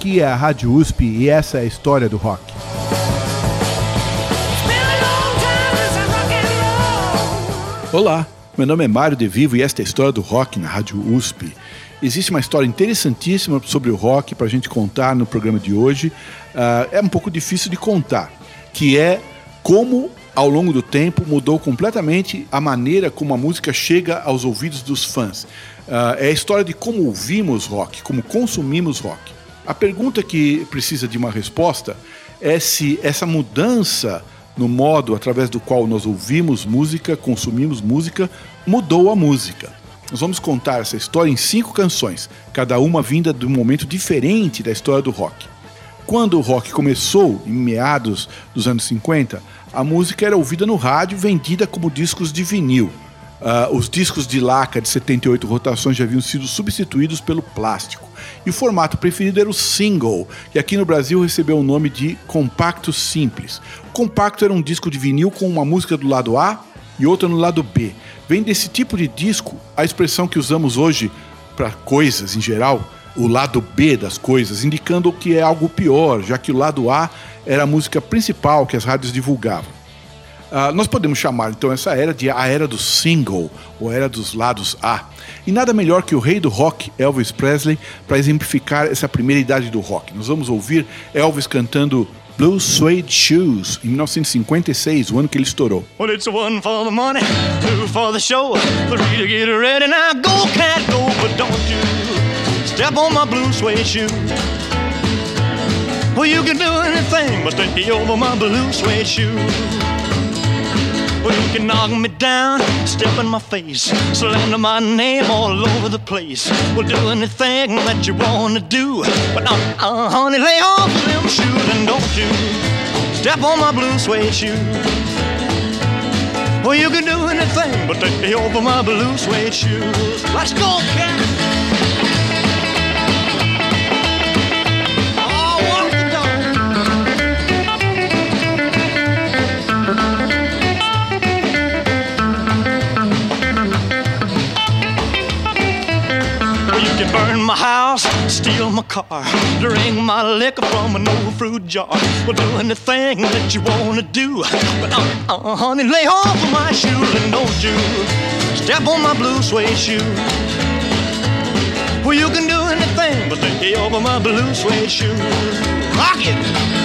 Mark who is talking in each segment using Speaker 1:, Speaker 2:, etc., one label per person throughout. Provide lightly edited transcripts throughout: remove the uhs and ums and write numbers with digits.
Speaker 1: Aqui é a Rádio USP e essa é a história do rock. Olá, meu nome é Mário De Vivo e esta é a história do rock na Rádio USP. Existe uma história interessantíssima sobre o rock para a gente contar no programa de hoje. É um pouco difícil de contar, que é como ao longo do tempo mudou completamente a maneira como a música chega aos ouvidos dos fãs. É a história de como ouvimos rock, como consumimos rock. A pergunta que precisa de uma resposta é se essa mudança no modo através do qual nós ouvimos música, consumimos música, mudou a música. Nós vamos contar essa história em 5 canções, cada uma vinda de um momento diferente da história do rock. Quando o rock começou, em meados dos anos 50, a música era ouvida no rádio, vendida como discos de vinil. Os discos de laca de 78 rotações já haviam sido substituídos pelo plástico. E o formato preferido era o single, que aqui no Brasil recebeu o nome de compacto simples. O compacto era um disco de vinil com uma música do lado A e outra no lado B. Vem desse tipo de disco a expressão que usamos hoje para coisas em geral, o lado B das coisas, indicando que é algo pior, já que o lado A era a música principal que as rádios divulgavam. Nós podemos chamar então essa era de a era do single, ou era dos lados A. E nada melhor que o rei do rock, Elvis Presley, para exemplificar essa primeira idade do rock. Nós vamos ouvir Elvis cantando Blue Suede Shoes, em 1956, o ano que ele estourou.
Speaker 2: Well, it's 1 for the money, 2 for the show, 3 to get ready. Now go, cat, go, but don't you step on my blue suede shoe. Well, you can do anything but stay over my blue suede shoe. Well, you can knock me down, step in my face, slander my name all over the place. Well, do anything that you wanna do, but honey, lay off them shoes and don't you step on my blue suede shoe. Well, you can do anything but take over my blue suede shoes. Let's go, cat! Burn my house, steal my car, drink my liquor from an old fruit jar. Well, do anything that you wanna do, but honey, lay off of my shoes and don't you step on my blue suede shoe. Well, you can do anything but lay off of my blue suede shoe. Rock it!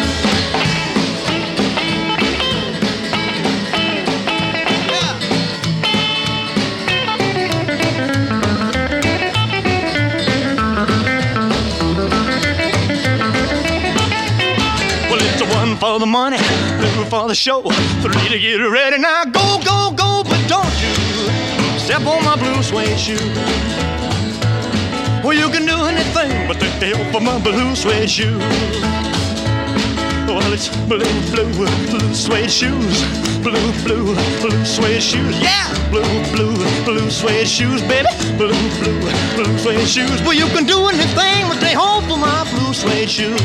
Speaker 2: For the money, 2 for the show, 3 to get ready. Now go, go, go, but don't you step on my blue suede shoe. Well, you can do anything but take off of my blue suede shoe. Well, it's blue, blue, blue suede shoes. Blue, blue, blue suede shoes. Yeah, blue, blue, blue suede shoes, baby. Blue, blue, blue suede shoes. Well, you can do anything but take off of my blue suede shoes.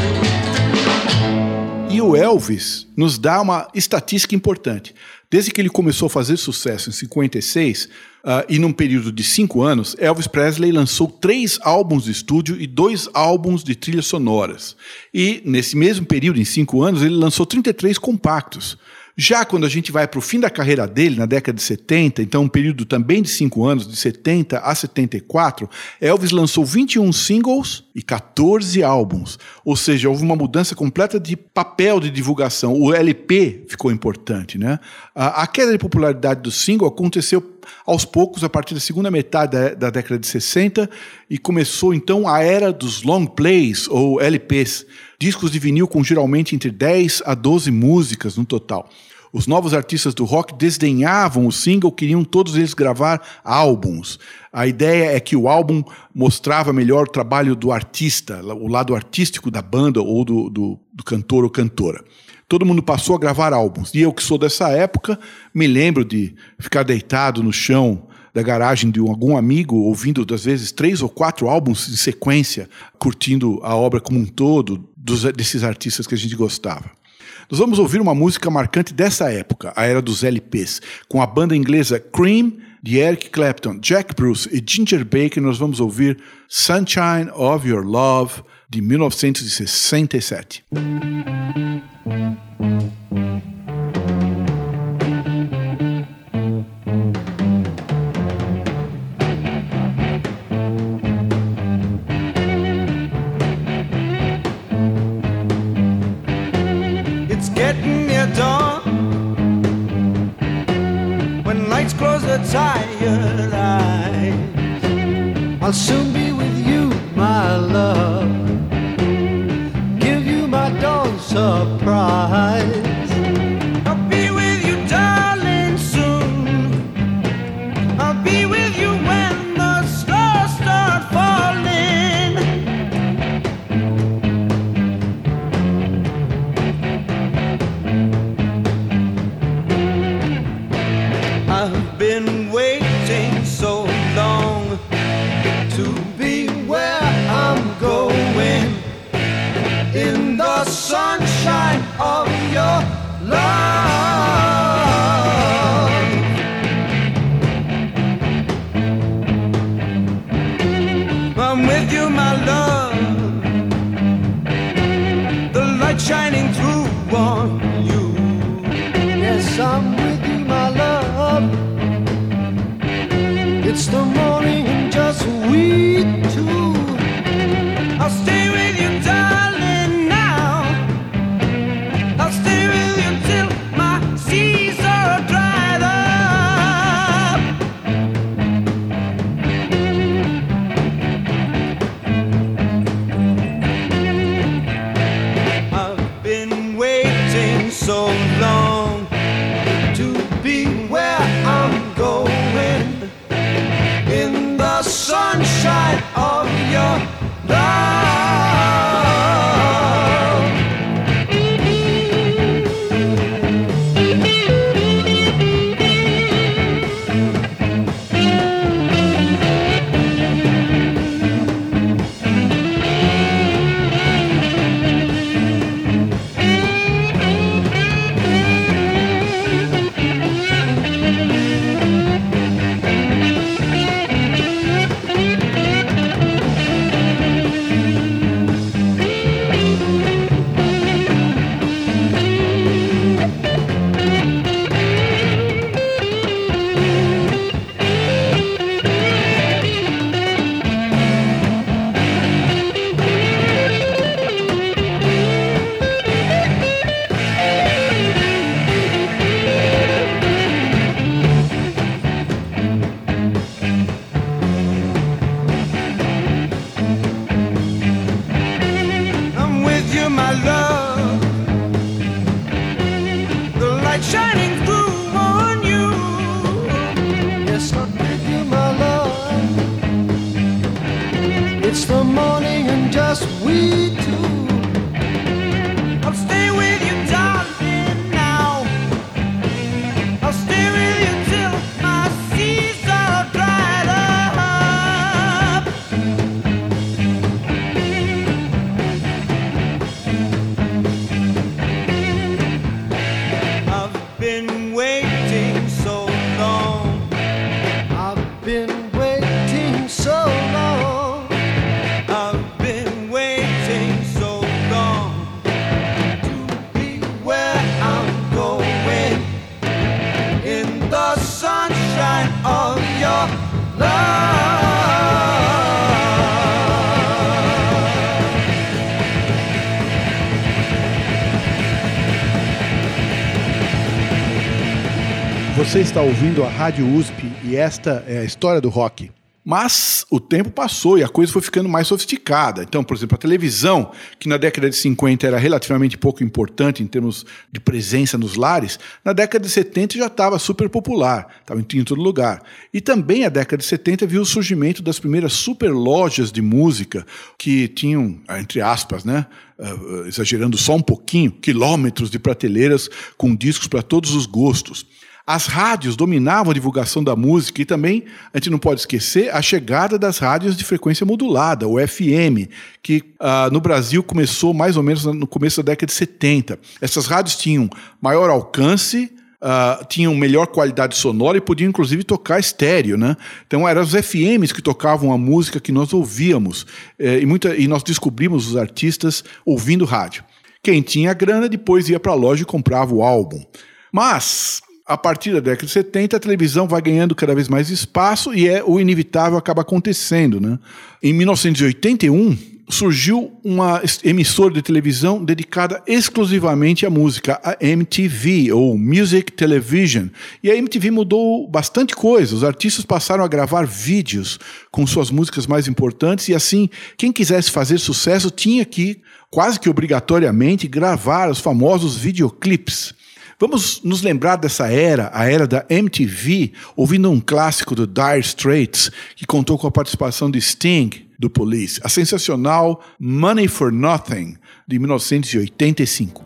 Speaker 1: E o Elvis nos dá uma estatística importante. Desde que ele começou a fazer sucesso em 56, e num período de 5 anos, Elvis Presley lançou 3 álbuns de estúdio e 2 álbuns de trilhas sonoras. E nesse mesmo período, em 5 anos, ele lançou 33 compactos. Já quando a gente vai para o fim da carreira dele, na década de 70, então um período também de 5 anos, de 70 a 74, Elvis lançou 21 singles e 14 álbuns. Ou seja, houve uma mudança completa de papel de divulgação. O LP ficou importante, né? A queda de popularidade do single aconteceu aos poucos, a partir da segunda metade da década de 60, e começou então a era dos long plays, ou LPs, discos de vinil com geralmente entre 10 a 12 músicas no total. Os novos artistas do rock desdenhavam o single, queriam todos eles gravar álbuns. A ideia é que o álbum mostrava melhor o trabalho do artista, o lado artístico da banda ou do cantor ou cantora. Todo mundo passou a gravar álbuns. E eu, que sou dessa época, me lembro de ficar deitado no chão da garagem de algum amigo, ouvindo, às vezes, 3 ou 4 álbuns em sequência, curtindo a obra como um todo desses artistas que a gente gostava. Nós vamos ouvir uma música marcante dessa época, a era dos LPs, com a banda inglesa Cream, de Eric Clapton, Jack Bruce e Ginger Baker. Nós vamos ouvir Sunshine of Your Love, de 1967.
Speaker 3: It's getting near dawn, when lights close their tired eyes. I'll soon be with you, my love, give you my dawn surprise. I'll be with you, darling, soon. I'll be with you when the stars start falling. I've been waiting so long to be where I'm going, in the sunshine of your love. I'm with you, my love, the light shining through on you. Yes, I'm with you, my love, it's the morning and just we two. I'll stay with you, darling, now. I'll stay with you till my seas are dried up. I've been waiting so long to be where I'm going, in the sunshine of your love. I'm with you, my love, the light shining through on you. Yes, I'm with you, my love, it's the morning and just we two. I'll stay with you, darling, now. I'll stay with you till my seas are dried up. I've been waiting so long. I've been waiting so long. I've been waiting so long to be where I'm going, in the sunshine of your love.
Speaker 1: Você está ouvindo a Rádio USP e esta é a história do rock. Mas o tempo passou e a coisa foi ficando mais sofisticada. Então, por exemplo, a televisão, que na década de 50 era relativamente pouco importante em termos de presença nos lares, na década de 70 já estava super popular, estava em todo lugar. E também a década de 70 viu o surgimento das primeiras super lojas de música que tinham, entre aspas, né, exagerando só um pouquinho, quilômetros de prateleiras com discos para todos os gostos. As rádios dominavam a divulgação da música e também, a gente não pode esquecer, a chegada das rádios de frequência modulada, o FM, que no Brasil começou mais ou menos no começo da década de 70. Essas rádios tinham maior alcance, tinham melhor qualidade sonora e podiam inclusive tocar estéreo, né? Então eram os FMs que tocavam a música que nós ouvíamos e nós descobrimos os artistas ouvindo rádio. Quem tinha grana depois ia para a loja e comprava o álbum. Mas a partir da década de 70 a televisão vai ganhando cada vez mais espaço e o inevitável acaba acontecendo, né? Em 1981 surgiu uma emissora de televisão dedicada exclusivamente à música, a MTV, ou Music Television. E a MTV mudou bastante coisa. Os artistas passaram a gravar vídeos com suas músicas mais importantes e assim, quem quisesse fazer sucesso tinha que, quase que obrigatoriamente, gravar os famosos videoclipes. Vamos nos lembrar dessa era, a era da MTV, ouvindo um clássico do Dire Straits, que contou com a participação de Sting, do Police, a sensacional Money for Nothing, de 1985.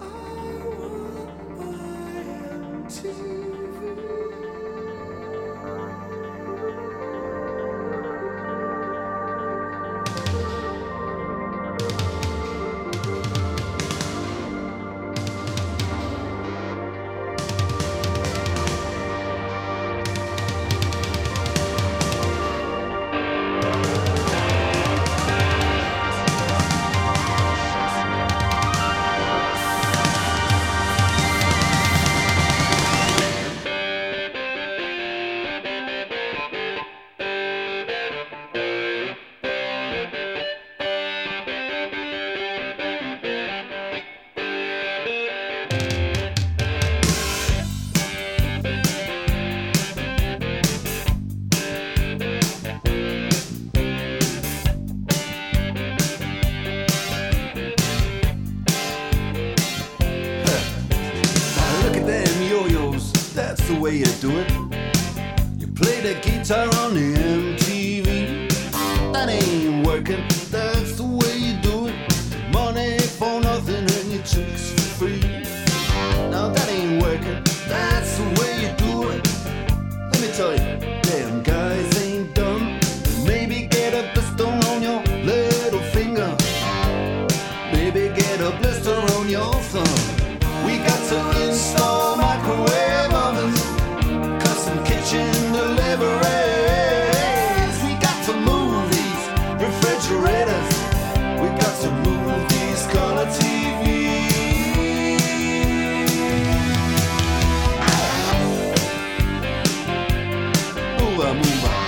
Speaker 3: way you do it. You play the guitar on the MTV. That ain't working, that's the way you do it. Money for nothing and your chicks for free. Now that ain't working, that's the way you do it. Let me tell you, damn guys ain't dumb. Maybe get a blister on your little finger. Maybe get a blister on your thumb. We got to install microwave ovens, custom kitchen deliveries. We got to move these refrigerators. We got to move these color TVs. Move on, move on.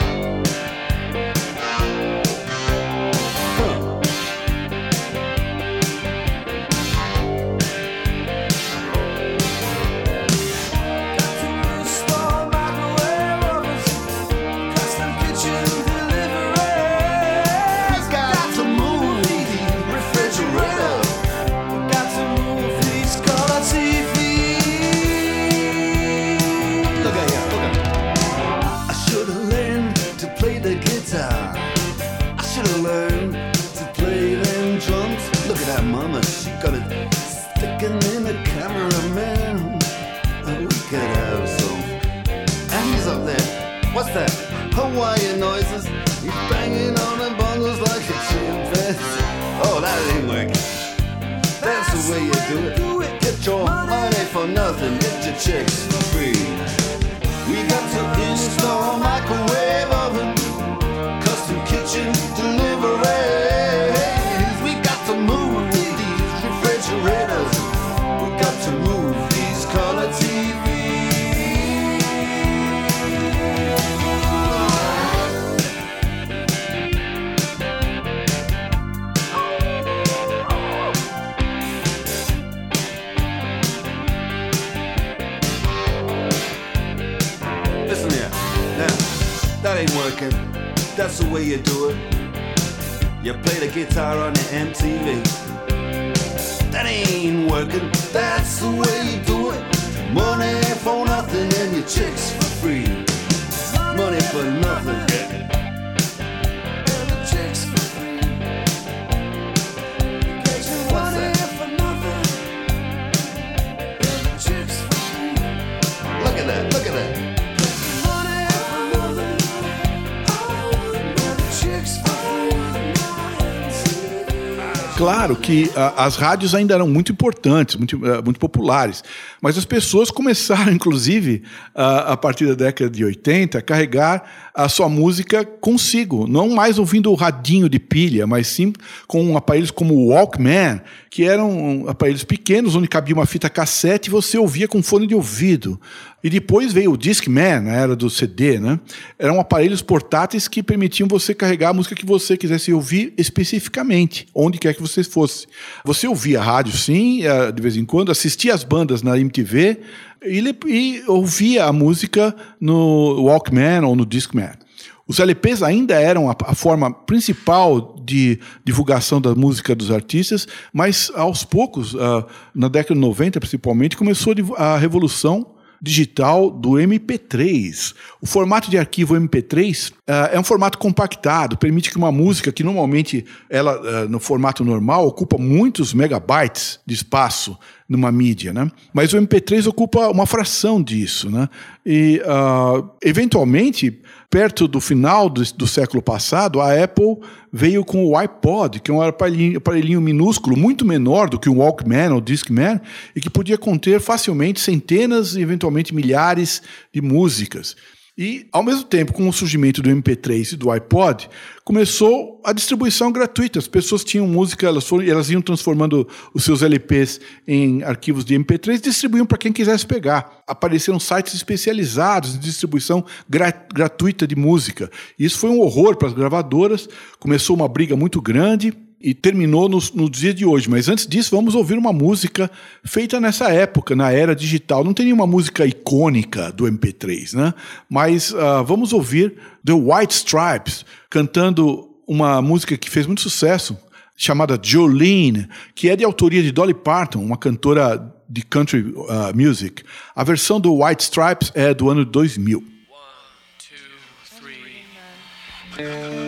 Speaker 3: Mama, she got it sticking in the cameraman. We could have some. And he's up there. What's that? Hawaiian noises. He's banging on the bongos like a chimpanzee. Oh, that ain't working. That's the way you do it. Get your money for nothing. Get your chicks for free. We got to install microwave oven, custom kitchen delivery. We got to move refrigerators. We got to move these color TVs. Listen here, now that ain't working. That's the way you do it. You play the guitar on the MTV. That ain't working, that's the way you do it. Money for nothing and your chicks for free. Money for nothing and the chicks for free. Get your money for nothing and the chicks for free. Look at that, look at that. Money for nothing and the chicks for free.
Speaker 1: Claro que as rádios ainda eram muito importantes, muito populares, mas as pessoas começaram, inclusive, a partir da década de 80, a carregar a sua música consigo, não mais ouvindo o radinho de pilha, mas sim com aparelhos como o Walkman, que eram aparelhos pequenos, onde cabia uma fita cassete e você ouvia com fone de ouvido. E depois veio o Discman, na era do CD, né? Eram aparelhos portáteis que permitiam você carregar a música que você quisesse ouvir especificamente, onde quer que você fosse. Você ouvia rádio, sim, de vez em quando, assistia as bandas na MTV e ouvia a música no Walkman ou no Discman. Os LPs ainda eram a forma principal de divulgação da música dos artistas, mas aos poucos, na década de 90 principalmente, começou a revolução digital do MP3. O formato de arquivo MP3 é um formato compactado, permite que uma música que normalmente ela no formato normal ocupa muitos megabytes de espaço numa mídia, né? Mas o MP3 ocupa uma fração disso, né? E eventualmente, perto do final do século passado, a Apple veio com o iPod, que é um aparelhinho minúsculo, muito menor do que o Walkman ou o Discman, e que podia conter facilmente centenas e eventualmente milhares de músicas. E, ao mesmo tempo, com o surgimento do MP3 e do iPod, começou a distribuição gratuita. As pessoas tinham música, elas iam transformando os seus LPs em arquivos de MP3 e distribuíam para quem quisesse pegar. Apareceram sites especializados de distribuição gratuita de música. E isso foi um horror para as gravadoras. Começou uma briga muito grande e terminou no dia de hoje. Mas antes disso, vamos ouvir uma música feita nessa época, na era digital. Não tem nenhuma música icônica do MP3, né? Mas vamos ouvir The White Stripes cantando uma música que fez muito sucesso, chamada Jolene, que é de autoria de Dolly Parton, uma cantora de country music. A versão do White Stripes é do ano 2000. 1, 2, 3...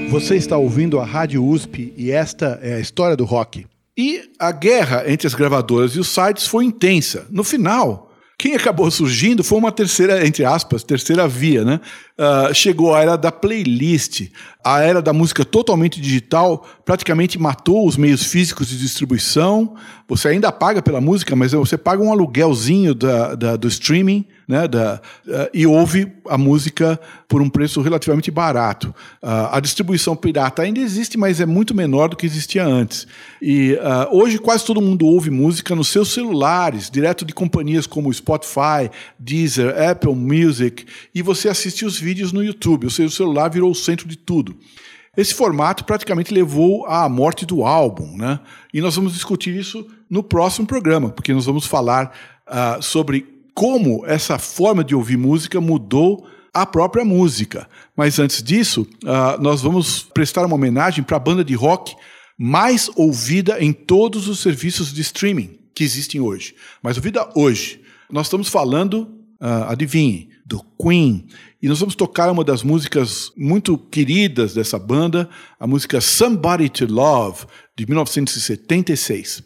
Speaker 1: Você está ouvindo a Rádio USP e esta é a história do rock. E a guerra entre as gravadoras e os sites foi intensa. No final, quem acabou surgindo foi uma terceira, entre aspas, terceira via, né? Chegou a era da playlist, a era da música totalmente digital, praticamente matou os meios físicos de distribuição. Você ainda paga pela música, mas você paga um aluguelzinho do streaming, né? E ouve a música por um preço relativamente barato. A distribuição pirata ainda existe, mas é muito menor do que existia antes. E hoje quase todo mundo ouve música nos seus celulares, direto de companhias como Spotify, Deezer, Apple Music, e você assiste os vídeos no YouTube, ou seja, o celular virou o centro de tudo. Esse formato praticamente levou à morte do álbum, né? E nós vamos discutir isso no próximo programa, porque nós vamos falar sobre como essa forma de ouvir música mudou a própria música. Mas antes disso, nós vamos prestar uma homenagem para a banda de rock mais ouvida em todos os serviços de streaming que existem hoje. Mais ouvida hoje. Nós estamos falando, adivinhe, do Queen. E nós vamos tocar uma das músicas muito queridas dessa banda, a música Somebody to Love, de 1976.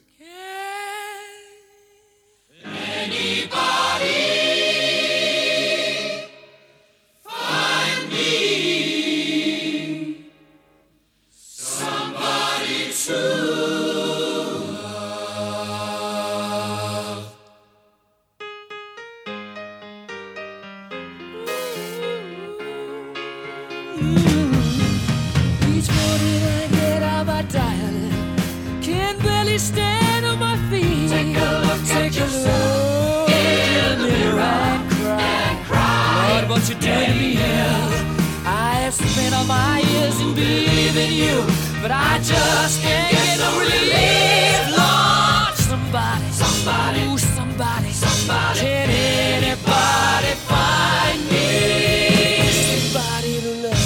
Speaker 4: Stand on my feet. Take a look at yourself in the mirror and cry. Lord, what you did to me. I have spent all my years in believing you, but I just can't get no relief. Lord, somebody, ooh, somebody, can anybody find me somebody to love?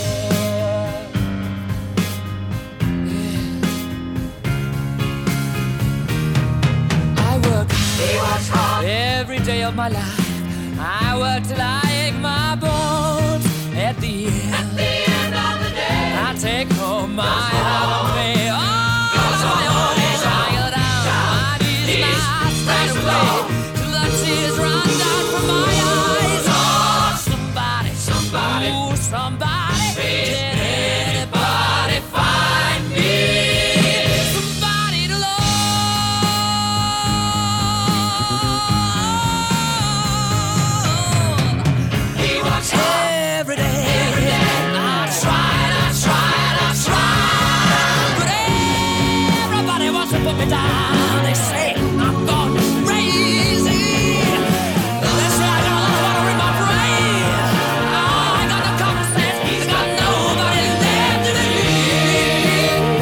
Speaker 4: Every day of my life, I work till I ache my bones. At the end of the day, I take home my heart and pay all of my own. I go down my knees and I straight away till the tears run down from my eyes. Oh, somebody, ooh, somebody, can anybody find me somebody to love? Every day, I tried, but everybody wants to put me down. They say I'm gone crazy. They say I got a lot of water in my brain. I got no common sense, I got nobody left to believe.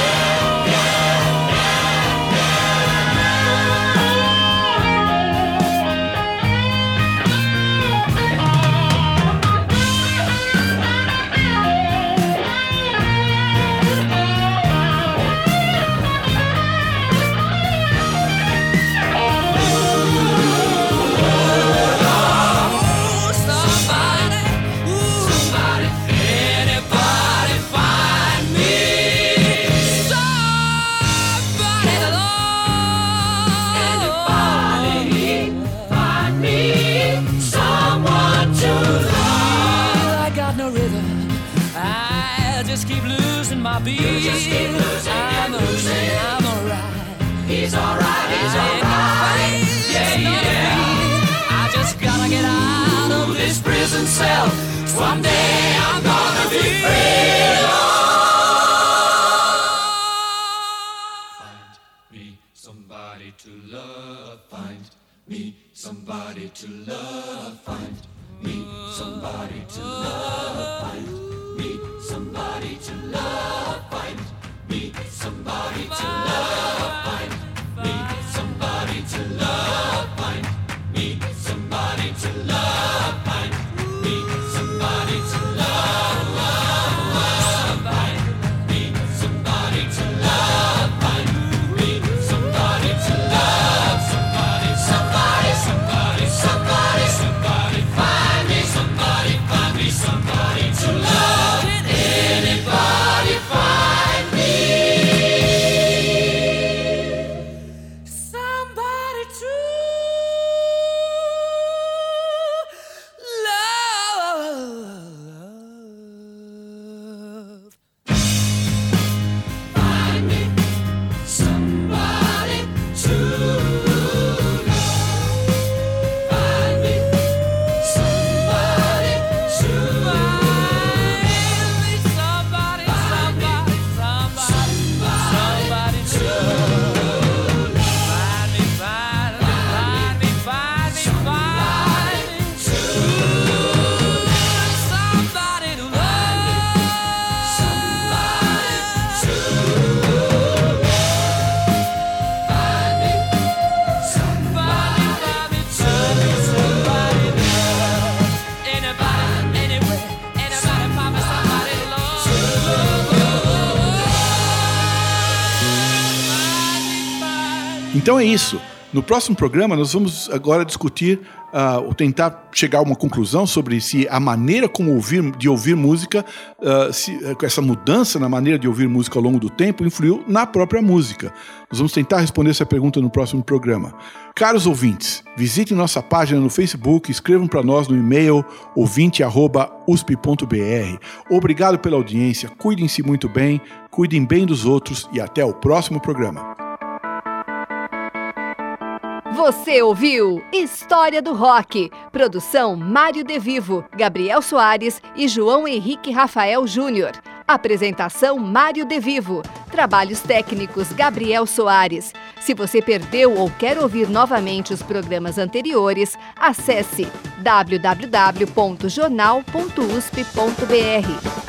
Speaker 4: My beat. I'm alright. He's alright. I just gotta get out of this prison cell. Someday I'm gonna be free. Find me somebody to love. Find me somebody to love. Find me somebody to love. Find me somebody to love. Find me somebody to love. Find me somebody to love. Find me somebody to love. Find me somebody to love. Find me somebody to love. Find me somebody to love. Somebody. Find me somebody to love.
Speaker 1: Então é isso. No próximo programa, nós vamos agora discutir, ou tentar chegar a uma conclusão sobre se a maneira como de ouvir música, essa mudança na maneira de ouvir música ao longo do tempo, influiu na própria música. Nós vamos tentar responder essa pergunta no próximo programa. Caros ouvintes, visitem nossa página no Facebook, escrevam para nós no e-mail ouvinte@usp.br. Obrigado pela audiência, cuidem-se muito bem, cuidem bem dos outros e até o próximo programa.
Speaker 5: Você ouviu História do Rock. Produção Mário De Vivo, Gabriel Soares e João Henrique Rafael Júnior. Apresentação Mário De Vivo. Trabalhos técnicos Gabriel Soares. Se você perdeu ou quer ouvir novamente os programas anteriores, acesse www.jornal.usp.br.